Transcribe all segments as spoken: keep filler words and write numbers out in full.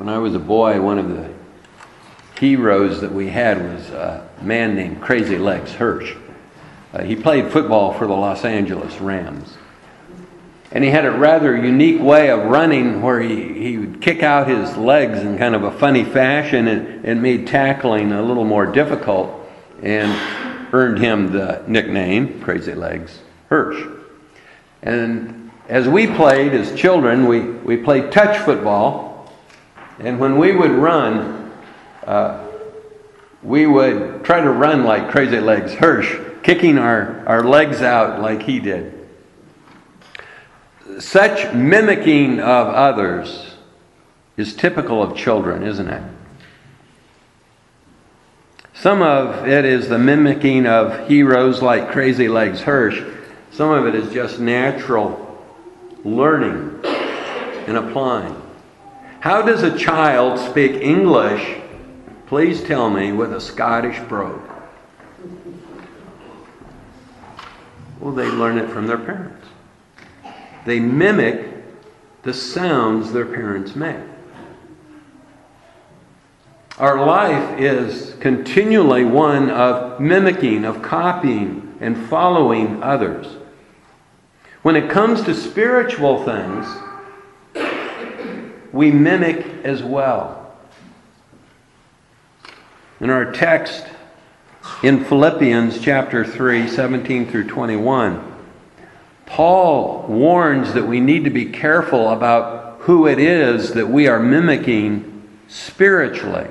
When I was a boy, one of the heroes that we had was a man named Crazy Legs Hirsch. Uh, he played football for the Los Angeles Rams. And he had a rather unique way of running where he, he would kick out his legs in kind of a funny fashion, and it made tackling a little more difficult and earned him the nickname Crazy Legs Hirsch. And as we played as children, we, we played touch football. And when we would run, uh, we would try to run like Crazy Legs Hirsch, kicking our, our legs out like he did. Such mimicking of others is typical of children, isn't it? Some of it is the mimicking of heroes like Crazy Legs Hirsch. Some of it is just natural learning and applying. How does a child speak English, please tell me, with a Scottish brogue? Well, they learn it from their parents. They mimic the sounds their parents make. Our life is continually one of mimicking, of copying, and following others. When it comes to spiritual things, we mimic as well. In our text in Philippians chapter three, seventeen through twenty-one, Paul warns that we need to be careful about who it is that we are mimicking spiritually.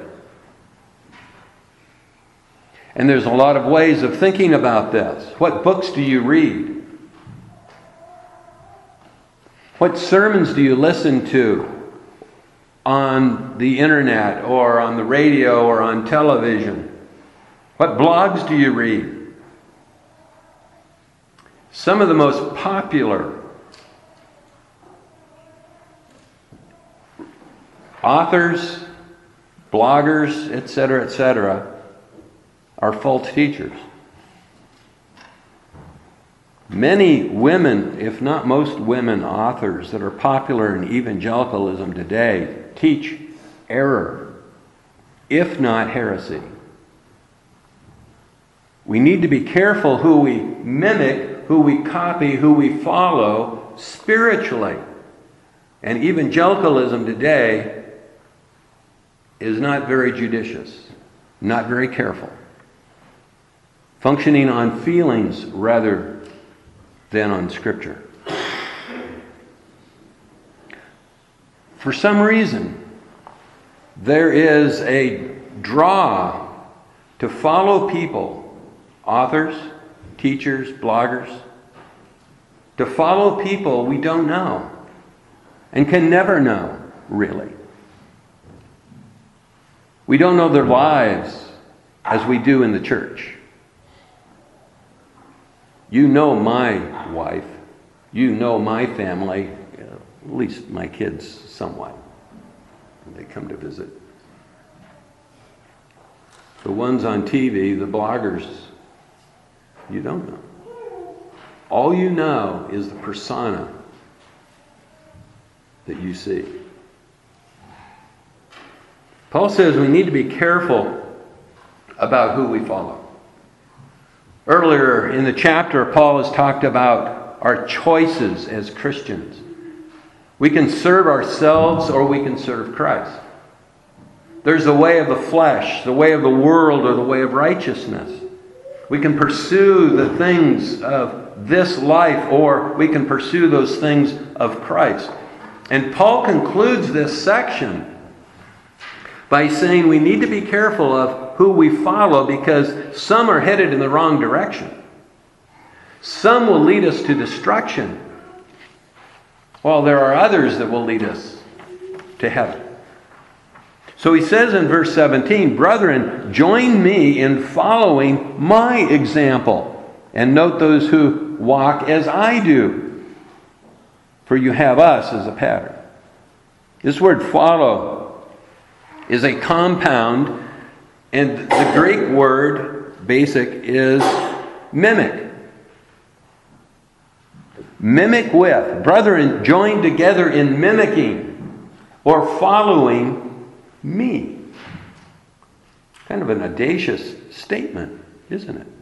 And there's a lot of ways of thinking about this. What books do you read? What sermons do you listen to on the internet or on the radio or on television? What blogs do you read? Some of the most popular authors, bloggers, et cetera, et cetera, are false teachers. Many women, if not most women authors that are popular in evangelicalism today, teach error, if not heresy. We need to be careful who we mimic, who we copy, who we follow spiritually. And evangelicalism today is not very judicious, not very careful, functioning on feelings rather than on Scripture. For some reason, there is a draw to follow people, authors, teachers, bloggers, to follow people we don't know and can never know, really. We don't know their lives as we do in the church. You know my wife. You know my family, at least my kids somewhat, when they come to visit. The ones on T V, the bloggers, you don't know. All you know is the persona that you see. Paul says we need to be careful about who we follow. Earlier in the chapter, Paul has talked about our choices as Christians. We can serve ourselves or we can serve Christ. There's the way of the flesh, the way of the world, or the way of righteousness. We can pursue the things of this life, or we can pursue those things of Christ. And Paul concludes this section by saying we need to be careful of who we follow, because some are headed in the wrong direction. Some will lead us to destruction, while there are others that will lead us to heaven. So he says in verse seventeen, "Brethren, join me in following my example, and note those who walk as I do, for you have us as a pattern." This word follow is a compound, and the Greek word, basic, is mimic. Mimic with. Brethren, join together in mimicking or following me. Kind of an audacious statement, isn't it?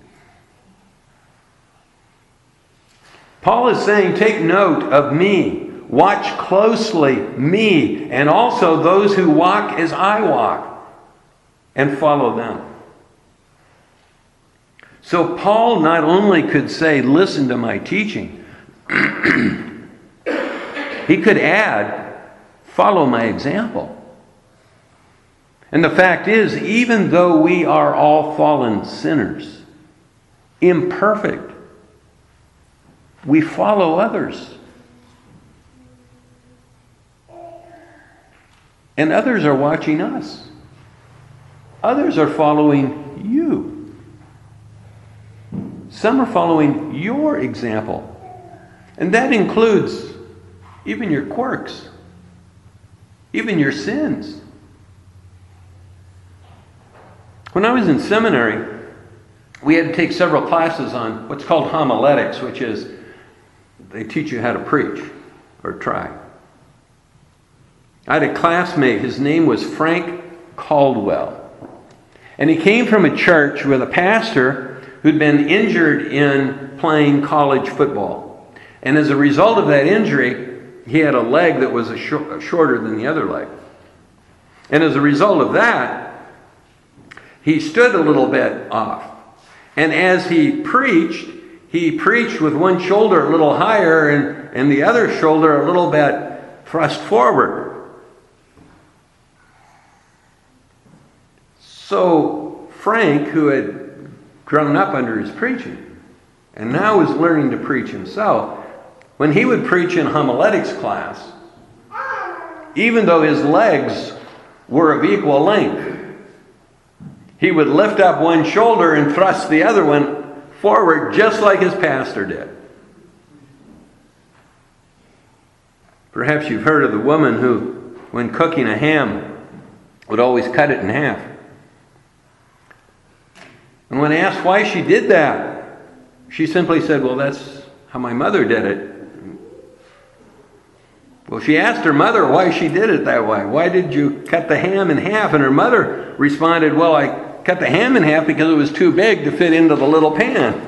Paul is saying, take note of me. Watch closely me, and also those who walk as I walk, and follow them. So Paul not only could say, listen to my teaching, he could add, follow my example. And the fact is, even though we are all fallen sinners, imperfect, we follow others. And others are watching us. Others are following you. Some are following your example. And that includes even your quirks, even your sins. When I was in seminary, we had to take several classes on what's called homiletics, which is they teach you how to preach or try. I had a classmate, his name was Frank Caldwell. And he came from a church with a pastor who'd been injured in playing college football. And as a result of that injury, he had a leg that was a sh- shorter than the other leg. And as a result of that, he stood a little bit off. And as he preached, he preached with one shoulder a little higher and, and the other shoulder a little bit thrust forward. So Frank, who had grown up under his preaching and now was learning to preach himself, when he would preach in homiletics class, even though his legs were of equal length, he would lift up one shoulder and thrust the other one forward just like his pastor did. Perhaps you've heard of the woman who, when cooking a ham, would always cut it in half. And when asked why she did that, she simply said, well, that's how my mother did it. Well, she asked her mother why she did it that way. Why did you cut the ham in half? And her mother responded, well, I cut the ham in half because it was too big to fit into the little pan.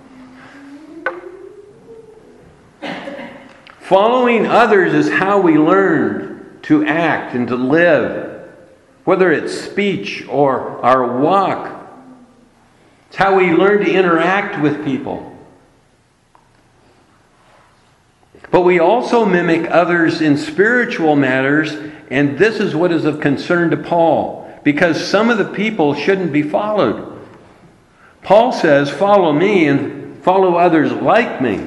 Following others is how we learn to act and to live, whether it's speech or our walk. It's how we learn to interact with people. But we also mimic others in spiritual matters, and this is what is of concern to Paul, because some of the people shouldn't be followed. Paul says, follow me and follow others like me.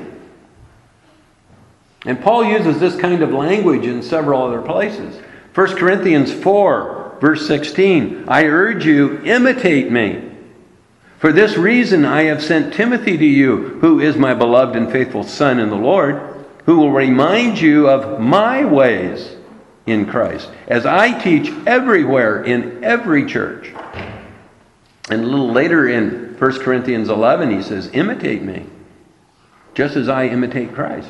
And Paul uses this kind of language in several other places. First Corinthians four, verse sixteen, I urge you, imitate me. For this reason I have sent Timothy to you, who is my beloved and faithful son in the Lord, who will remind you of my ways in Christ, as I teach everywhere in every church. And a little later in First Corinthians eleven, he says, imitate me, just as I imitate Christ.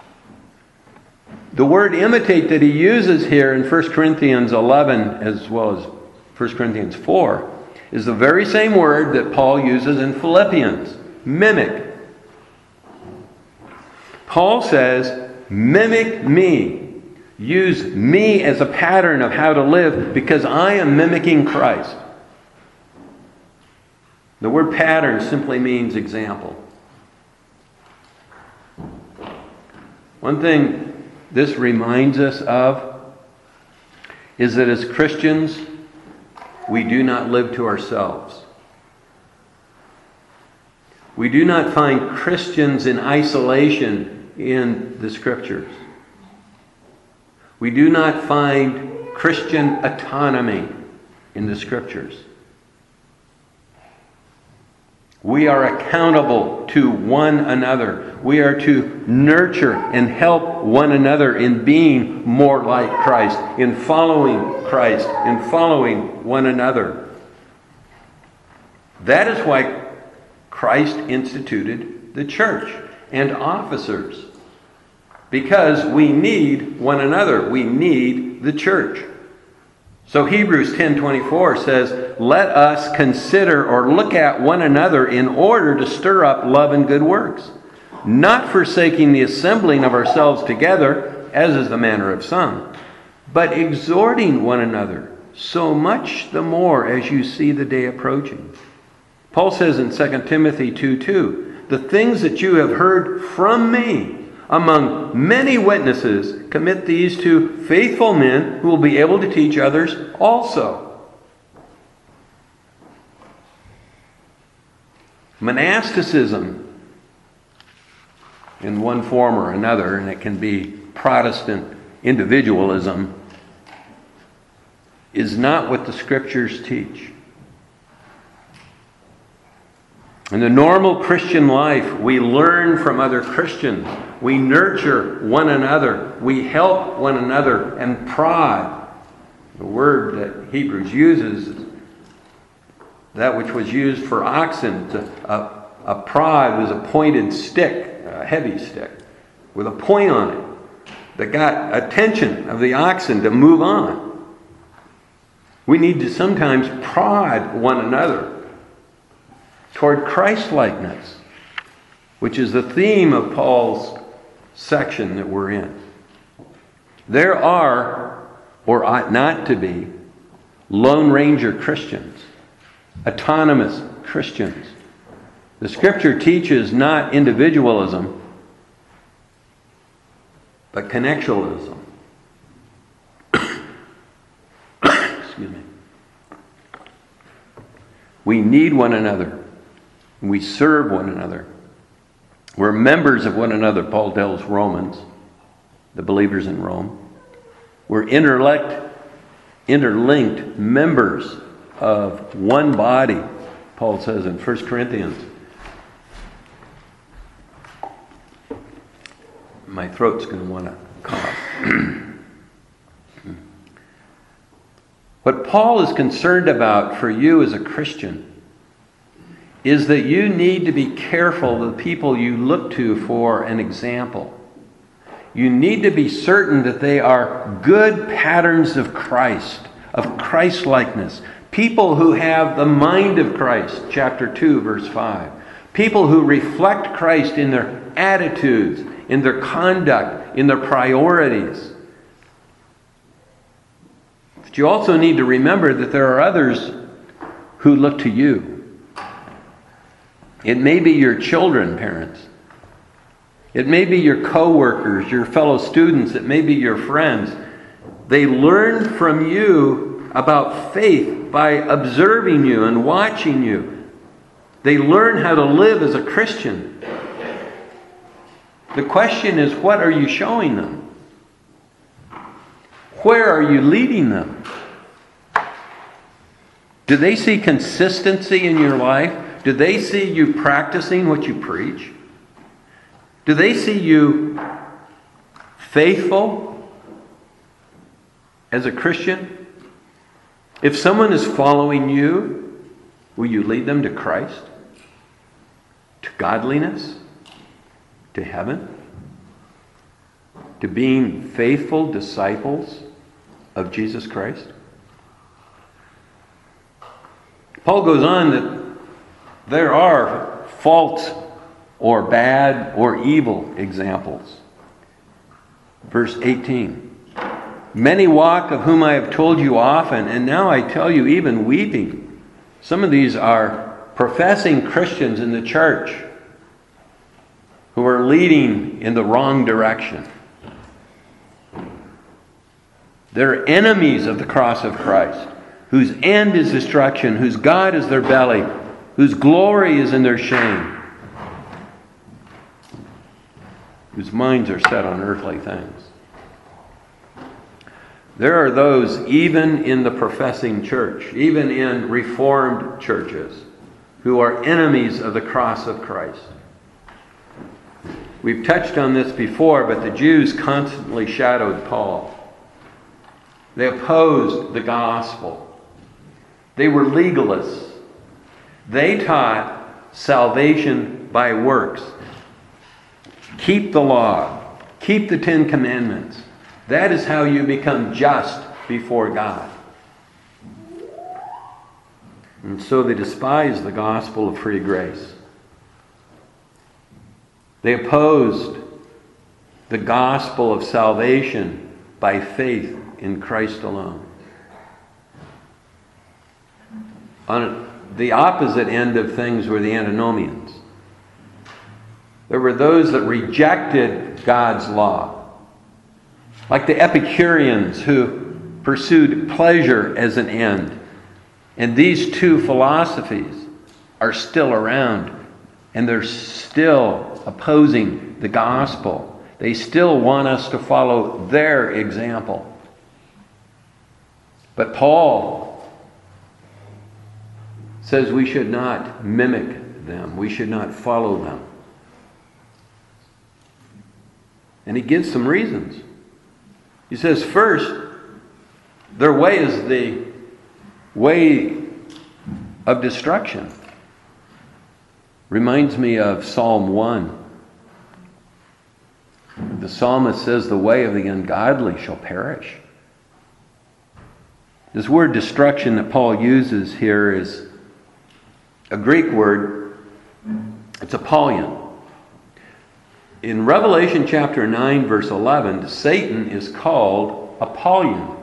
The word imitate that he uses here in First Corinthians eleven, as well as First Corinthians four, is the very same word that Paul uses in Philippians, mimic. Paul says, mimic me. Use me as a pattern of how to live because I am mimicking Christ. The word pattern simply means example. One thing this reminds us of is that as Christians, we do not live to ourselves. We do not find Christians in isolation in the Scriptures. We do not find Christian autonomy in the Scriptures. We are accountable to one another. We are to nurture and help one another in being more like Christ, in following Christ, in following one another. That is why Christ instituted the church and officers. Because we need one another. We need the church. So Hebrews ten twenty-four says, let us consider or look at one another in order to stir up love and good works, not forsaking the assembling of ourselves together, as is the manner of some, but exhorting one another, so much the more as you see the day approaching. Paul says in Second Timothy two two, the things that you have heard from me among many witnesses, commit these to faithful men who will be able to teach others also. Monasticism, in one form or another, and it can be Protestant individualism, is not what the Scriptures teach. In the normal Christian life, we learn from other Christians. We nurture one another. We help one another and prod. The word that Hebrews uses is that which was used for oxen. A, a prod was a pointed stick, a heavy stick, with a point on it that got attention of the oxen to move on. We need to sometimes prod one another toward Christ-likeness, which is the theme of Paul's section that we're in. There are, or ought not to be, Lone Ranger Christians, autonomous Christians. The Scripture teaches not individualism, but connectionalism. Excuse me. We need one another. We serve one another. We're members of one another, Paul tells Romans, the believers in Rome. We're interlinked, interlinked members of one body, Paul says in First Corinthians. My throat's going to want to cough. What Paul is concerned about for you as a Christian is that you need to be careful of the people you look to for an example. You need to be certain that they are good patterns of Christ, of Christ-likeness. People who have the mind of Christ, chapter two, verse five. People who reflect Christ in their attitudes, in their conduct, in their priorities. But you also need to remember that there are others who look to you. It may be your children, parents. It may be your co-workers, your fellow students. It may be your friends. They learn from you about faith by observing you and watching you. They learn how to live as a Christian. The question is, what are you showing them? Where are you leading them? Do they see consistency in your life? Do they see you practicing what you preach? Do they see you faithful as a Christian? If someone is following you, will you lead them to Christ? To godliness? To heaven? To being faithful disciples of Jesus Christ? Paul goes on that there are false or bad or evil examples. Verse eighteen. Many walk, of whom I have told you often, and now I tell you even weeping. Some of these are professing Christians in the church who are leading in the wrong direction. They're enemies of the cross of Christ, whose end is destruction, whose God is their belly, whose glory is in their shame, whose minds are set on earthly things. There are those even in the professing church, even in Reformed churches, who are enemies of the cross of Christ. We've touched on this before, but the Jews constantly shadowed Paul. They opposed the gospel. They were legalists. They taught salvation by works. Keep the law. Keep the Ten Commandments. That is how you become just before God. And so they despise the gospel of free grace. They opposed the gospel of salvation by faith in Christ alone. On the opposite end of things were the antinomians. There were those that rejected God's law, like the Epicureans who pursued pleasure as an end. And these two philosophies are still around, and they're still opposing the gospel. They still want us to follow their example. But Paul says we should not mimic them. We should not follow them. And he gives some reasons. He says, first, their way is the way of destruction. Reminds me of Psalm one. The psalmist says, the way of the ungodly shall perish. This word destruction that Paul uses here is a Greek word. It's apollyon. In Revelation chapter nine, verse eleven, Satan is called Apollyon.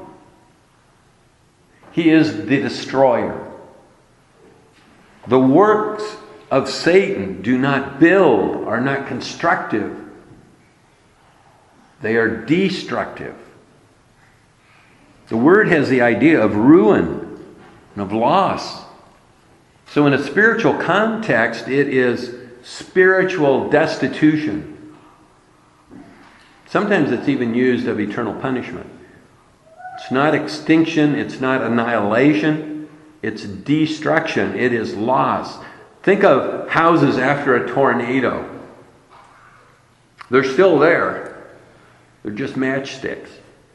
He is the destroyer. The works of Satan do not build, are not constructive. They are destructive. The word has the idea of ruin and of loss. So in a spiritual context, it is spiritual destitution. Sometimes it's even used of eternal punishment. It's not extinction, it's not annihilation, it's destruction, it is loss. Think of houses after a tornado. They're still there. They're just matchsticks.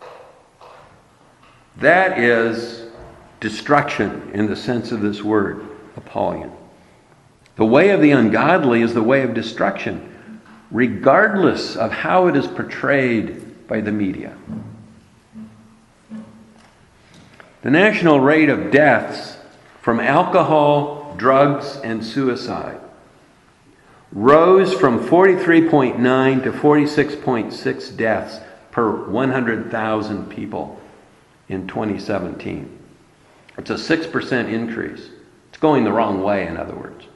That is destruction in the sense of this word, Apollyon. The way of the ungodly is the way of destruction, regardless of how it is portrayed by the media. The national rate of deaths from alcohol, drugs, and suicide rose from forty-three point nine to forty-six point six deaths per one hundred thousand people in twenty seventeen. It's a six percent increase. It's going the wrong way, in other words.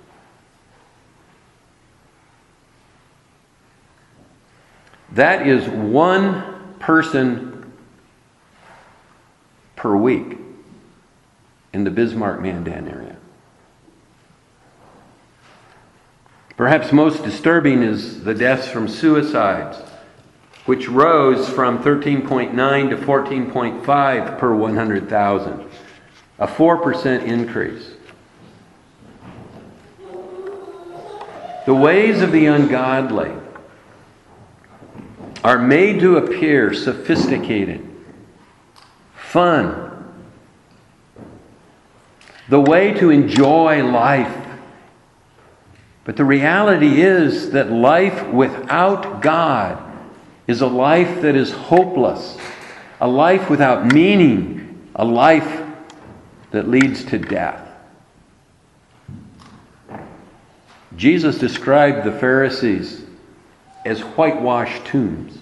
That is one person per week in the Bismarck-Mandan area. Perhaps most disturbing is the deaths from suicides, which rose from thirteen point nine to fourteen point five per one hundred thousand, a four percent increase. The ways of the ungodly are made to appear sophisticated, fun, the way to enjoy life. But the reality is that life without God is a life that is hopeless, a life without meaning, a life that leads to death. Jesus described the Pharisees as whitewashed tombs.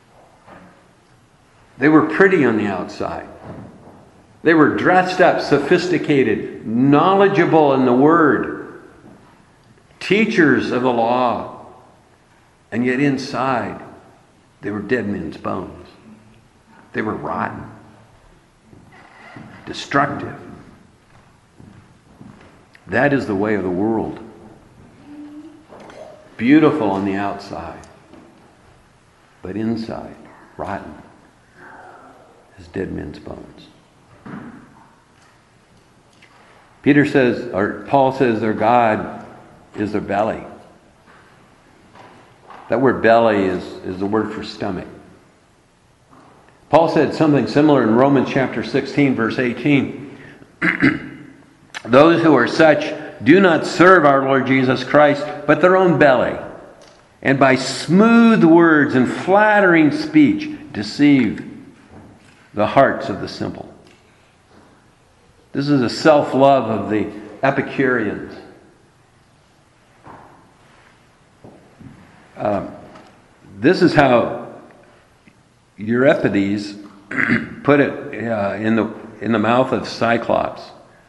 They were pretty on the outside. They were dressed up, sophisticated, knowledgeable in the Word, teachers of the law, and yet inside they were dead men's bones. They were rotten, destructive. That is the way of the world. Beautiful on the outside, but inside, rotten as dead men's bones. Peter says, or Paul says, their God is their belly. That word belly is, is the word for stomach. Paul said something similar in Romans chapter sixteen, verse eighteen. Those who are such do not serve our Lord Jesus Christ, but their own belly, and by smooth words and flattering speech deceive the hearts of the simple. This is a self-love of the Epicureans. Um, this is how Euripides put it uh, in the in the mouth of Cyclops.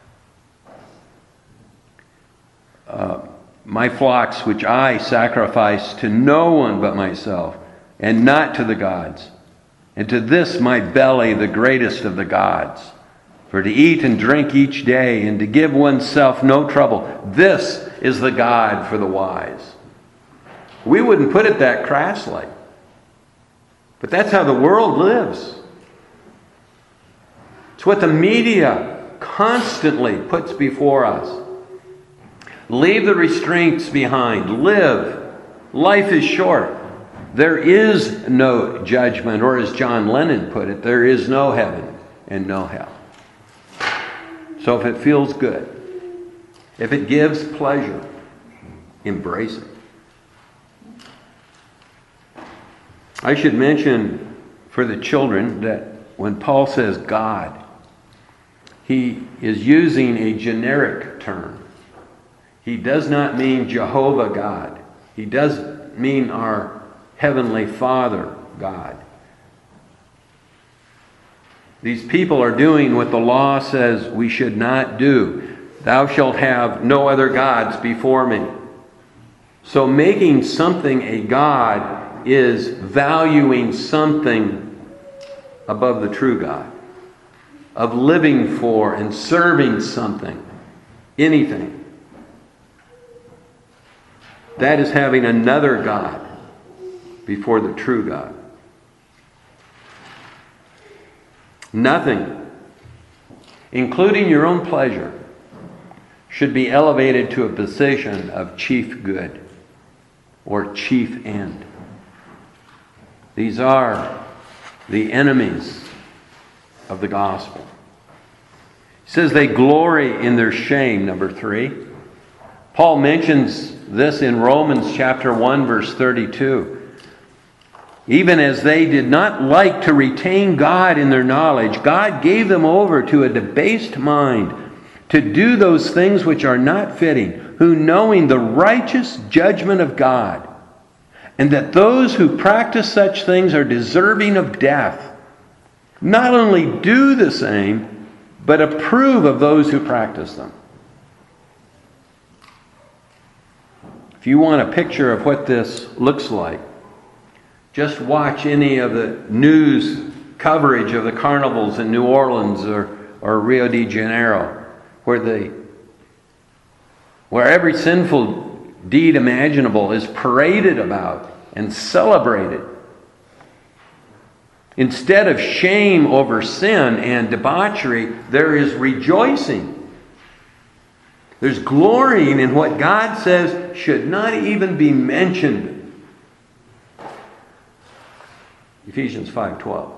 Uh, My flocks which I sacrifice to no one but myself, and not to the gods. And to this my belly, the greatest of the gods. For to eat and drink each day, and to give oneself no trouble, this is the God for the wise. We wouldn't put it that crassly, but that's how the world lives. It's what the media constantly puts before us. Leave the restraints behind. Live. Life is short. There is no judgment, or as John Lennon put it, there is no heaven and no hell. So if it feels good, if it gives pleasure, embrace it. I should mention for the children that when Paul says God, he is using a generic term. He does not mean Jehovah God. He does mean our Heavenly Father God. These people are doing what the law says we should not do. Thou shalt have no other gods before me. So making something a god is valuing something above the true God. Of living for and serving something. Anything. That is having another God before the true God. Nothing, including your own pleasure, should be elevated to a position of chief good or chief end. These are the enemies of the gospel. He says they glory in their shame, number three. Paul mentions this in Romans chapter one, verse thirty-two. Even as they did not like to retain God in their knowledge, God gave them over to a debased mind to do those things which are not fitting, who knowing the righteous judgment of God, and that those who practice such things are deserving of death, not only do the same, but approve of those who practice them. If you want a picture of what this looks like, just watch any of the news coverage of the carnivals in New Orleans or, or Rio de Janeiro, where the where every sinful deed imaginable is paraded about and celebrated. Instead of shame over sin and debauchery, there is rejoicing. There's glorying in what God says should not even be mentioned. Ephesians five twelve.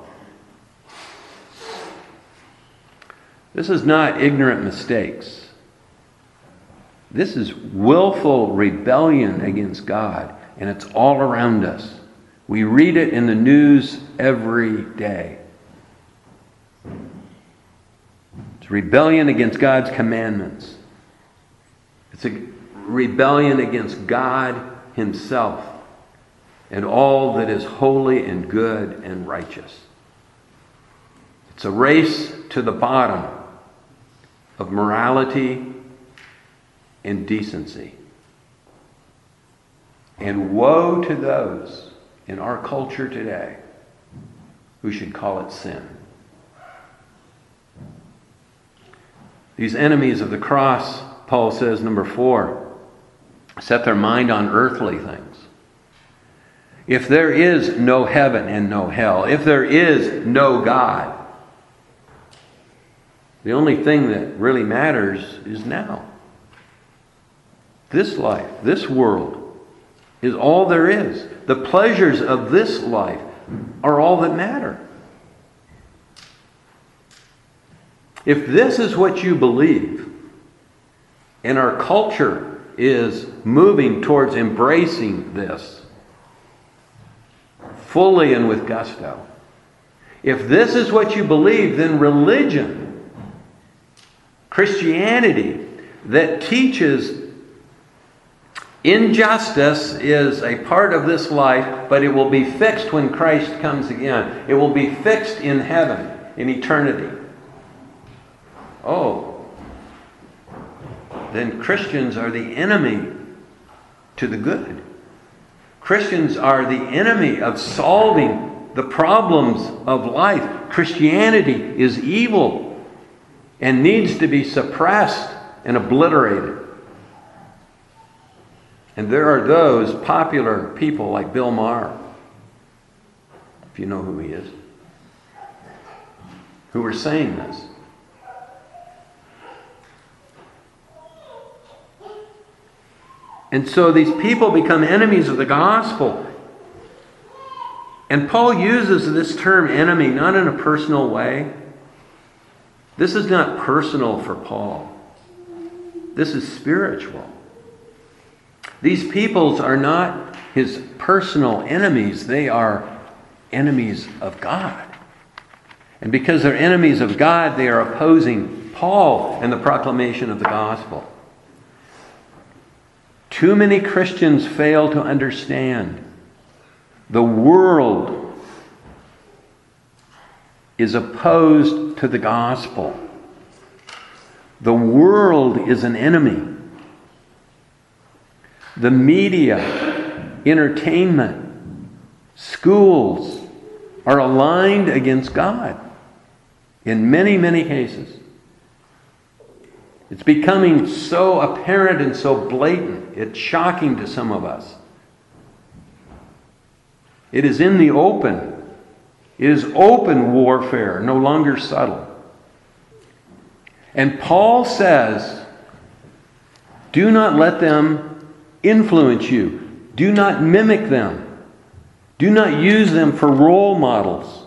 This is not ignorant mistakes. This is willful rebellion against God, and it's all around us. We read it in the news every day. It's rebellion against God's commandments. It's a rebellion against God Himself and all that is holy and good and righteous. It's a race to the bottom of morality and decency. And woe to those in our culture today who should call it sin. These enemies of the cross, Paul says, number four, set their mind on earthly things. If there is no heaven and no hell, if there is no God, the only thing that really matters is now. This life, this world, is all there is. The pleasures of this life are all that matter. If this is what you believe, and our culture is moving towards embracing this fully and with gusto, if this is what you believe, then religion, Christianity, that teaches injustice is a part of this life, but it will be fixed when Christ comes again. It will be fixed in heaven, in eternity. Oh, then Christians are the enemy to the good. Christians are the enemy of solving the problems of life. Christianity is evil and needs to be suppressed and obliterated. And there are those popular people like Bill Maher, if you know who he is, who are saying this. And so these people become enemies of the gospel. And Paul uses this term enemy not in a personal way. This is not personal for Paul. This is spiritual. These peoples are not his personal enemies. They are enemies of God. And because they're enemies of God, they are opposing Paul and the proclamation of the gospel. Too many Christians fail to understand the world is opposed to the gospel. The world is an enemy. The media, entertainment, schools are aligned against God in many, many cases. It's becoming so apparent and so blatant. It's shocking to some of us. It is in the open. It is open warfare, no longer subtle. And Paul says, do not let them influence you. Do not mimic them. Do not use them for role models.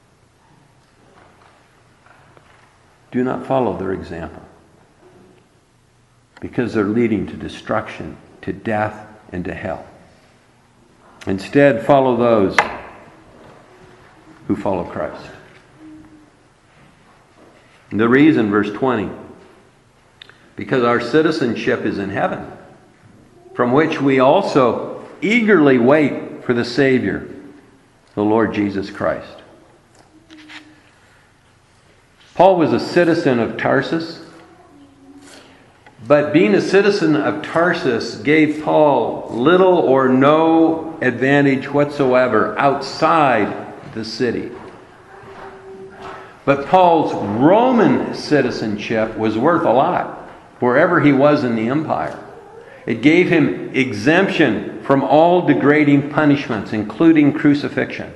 Do not follow their example, because they're leading to destruction, to death, and to hell. Instead, follow those who follow Christ. And the reason, verse twenty, because our citizenship is in heaven, from which we also eagerly wait for the Savior, the Lord Jesus Christ. Paul was a citizen of Tarsus. But being a citizen of Tarsus gave Paul little or no advantage whatsoever outside the city. But Paul's Roman citizenship was worth a lot wherever he was in the empire. It gave him exemption from all degrading punishments, including crucifixion.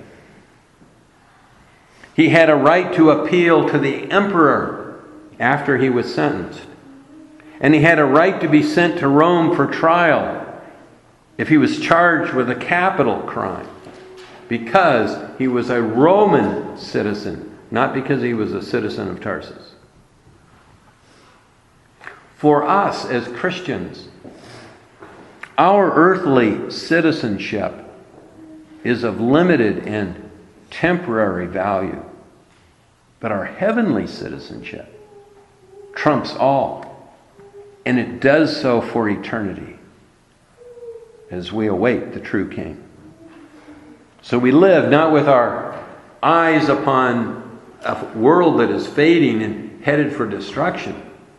He had a right to appeal to the emperor after he was sentenced. And he had a right to be sent to Rome for trial if he was charged with a capital crime, because he was a Roman citizen, not because he was a citizen of Tarsus. For us as Christians, our earthly citizenship is of limited and temporary value, but our heavenly citizenship trumps all. And it does so for eternity as we await the true King. So we live not with our eyes upon a world that is fading and headed for destruction.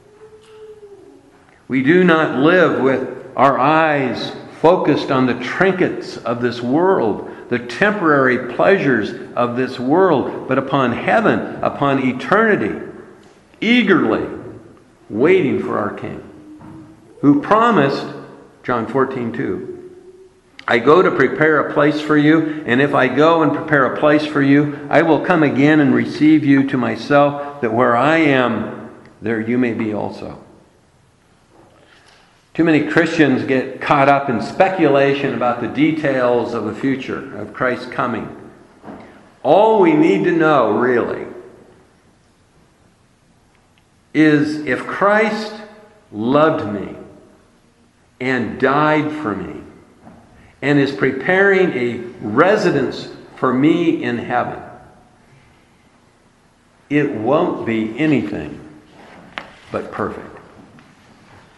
We do not live with our eyes focused on the trinkets of this world, the temporary pleasures of this world, but upon heaven, upon eternity, eagerly waiting for our King, who promised, John fourteen two, I go to prepare a place for you, and if I go and prepare a place for you, I will come again and receive you to myself, that where I am, there you may be also. Too many Christians get caught up in speculation about the details of the future, of Christ's coming. All we need to know, really, is if Christ loved me and died for me and is preparing a residence for me in heaven, it won't be anything but perfect.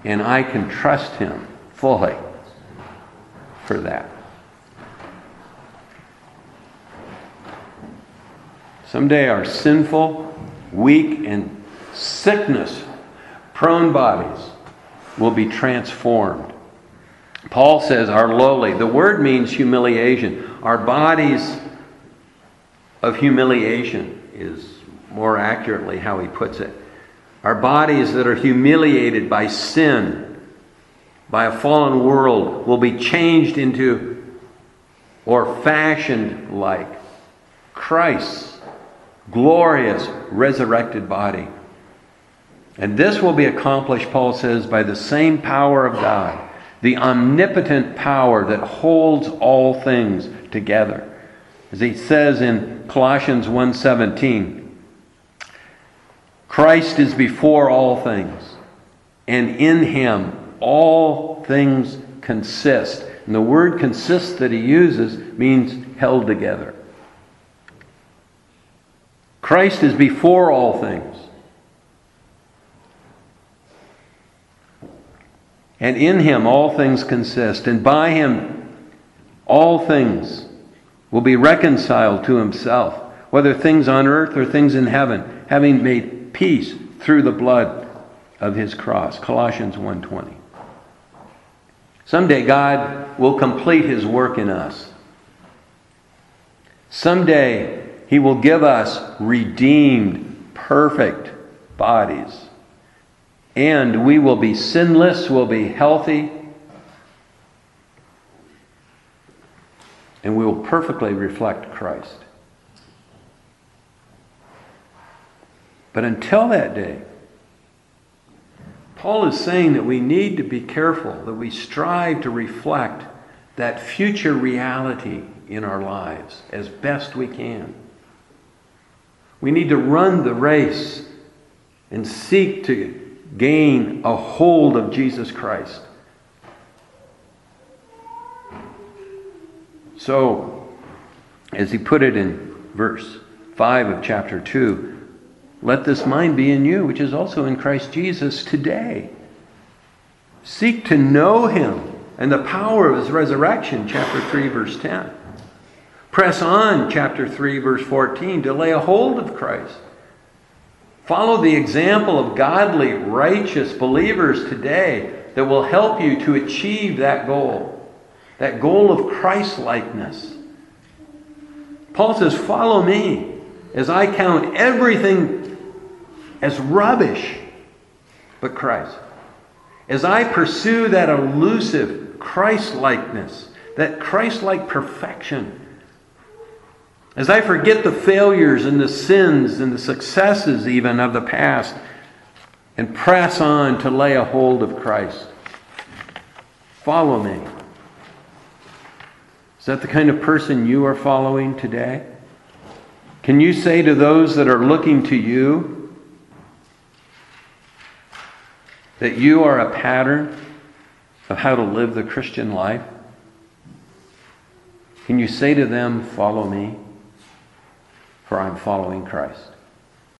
and I can trust Him fully for that. Someday our sinful, weak, and sickness-prone bodies will be transformed. Paul says our lowly. The word means humiliation. Our bodies of humiliation is more accurately how he puts it. Our bodies that are humiliated by sin, by a fallen world, will be changed into or fashioned like Christ's glorious resurrected body. And this will be accomplished, Paul says, by the same power of God, the omnipotent power that holds all things together. As he says in Colossians one seventeen, Christ is before all things, and in Him all things consist. And the word consist that he uses means held together. Christ is before all things. And in Him all things consist. And by Him all things will be reconciled to Himself, whether things on earth or things in heaven, having made peace through the blood of His cross. Colossians one twenty. Someday God will complete His work in us. Someday He will give us redeemed, perfect bodies. And we will be sinless, we'll be healthy, and we will perfectly reflect Christ. But until that day, Paul is saying that we need to be careful, that we strive to reflect that future reality in our lives as best we can. We need to run the race and seek to gain a hold of Jesus Christ. So, as he put it in verse five of chapter two, let this mind be in you, which is also in Christ Jesus today. Seek to know Him and the power of His resurrection, chapter three, verse ten. Press on, chapter three, verse fourteen, to lay a hold of Christ. Follow the example of godly, righteous believers today that will help you to achieve that goal, that goal of Christ-likeness. Paul says, follow me as I count everything as rubbish but Christ. As I pursue that elusive Christ-likeness, that Christ-like perfection, as I forget the failures and the sins and the successes even of the past and press on to lay a hold of Christ. Follow me. Is that the kind of person you are following today? Can you say to those that are looking to you that you are a pattern of how to live the Christian life? Can you say to them, follow me, for I'm following Christ?